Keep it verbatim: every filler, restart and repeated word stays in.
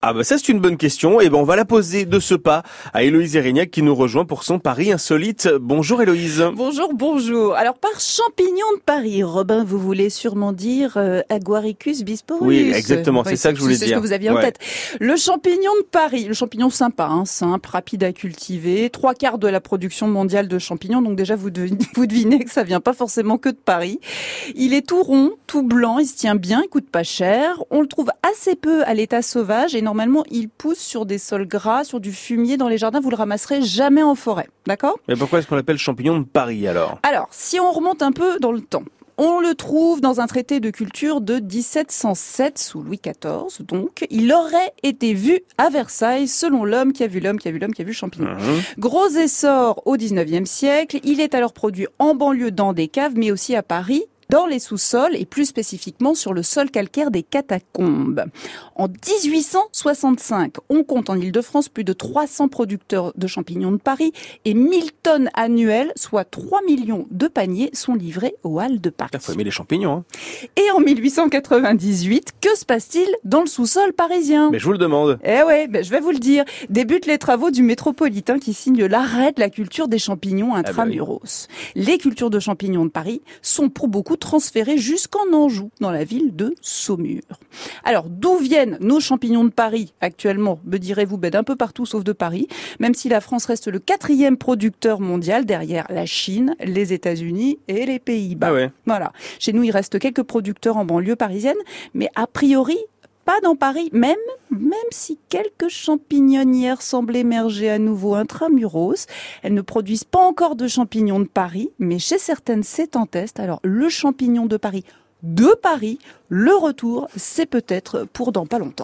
Ah bah ça c'est une bonne question. Et ben on va la poser de ce pas à Héloïse Erignac qui nous rejoint pour son pari insolite. Bonjour Héloïse. Bonjour, bonjour. Alors par champignon de Paris, Robin, vous voulez sûrement dire euh, Aguaricus bisporus. Oui, exactement, c'est ça que je voulais c'est dire. C'est ce que vous aviez en ouais. tête. Le champignon de Paris, le champignon sympa, hein, simple, rapide à cultiver, trois quarts de la production mondiale de champignons. Donc déjà vous devinez, vous devinez que ça vient pas forcément que de Paris. Il est tout rond, tout blanc, il se tient bien, il coûte pas cher. On le trouve assez peu à l'état sauvage et normalement il pousse sur des sols gras, sur du fumier dans les jardins. Vous le ramasserez jamais en forêt, d'accord ? Mais pourquoi est-ce qu'on l'appelle champignon de Paris alors ? Alors, si on remonte un peu dans le temps, on le trouve dans un traité de culture de dix-sept cent sept sous Louis quatorze. Donc, il aurait été vu à Versailles selon l'homme qui a vu l'homme qui a vu l'homme qui a vu le champignon. Mmh. Gros essor au dix-neuvième siècle. Il est alors produit en banlieue dans des caves, mais aussi à Paris, dans les sous-sols et plus spécifiquement sur le sol calcaire des catacombes. En dix-huit cent soixante-cinq, on compte en Île-de-France plus de trois cents producteurs de champignons de Paris et mille tonnes annuelles, soit trois millions de paniers, sont livrés aux Halles de Paris. Il faut aimer les champignons. Hein. Et en mille huit cent quatre-vingt-dix-huit, que se passe-t-il dans le sous-sol parisien ? Mais je vous le demande. Eh ouais, ben je vais vous le dire. Débutent les travaux du métropolitain qui signe l'arrêt de la culture des champignons intramuros. Ah bah oui. Les cultures de champignons de Paris sont pour beaucoup transférés jusqu'en Anjou, dans la ville de Saumur. Alors, d'où viennent nos champignons de Paris actuellement ? Me direz-vous, ben d'un peu partout sauf de Paris, même si la France reste le quatrième producteur mondial derrière la Chine, les États-Unis et les Pays-Bas. Ah ouais. Voilà. Chez nous, il reste quelques producteurs en banlieue parisienne, mais a priori, pas dans Paris, même, même si quelques champignonnières semblent émerger à nouveau intramuros. Elles ne produisent pas encore de champignons de Paris, mais chez certaines, c'est en test. Alors, le champignon de Paris, de Paris, le retour, c'est peut-être pour dans pas longtemps.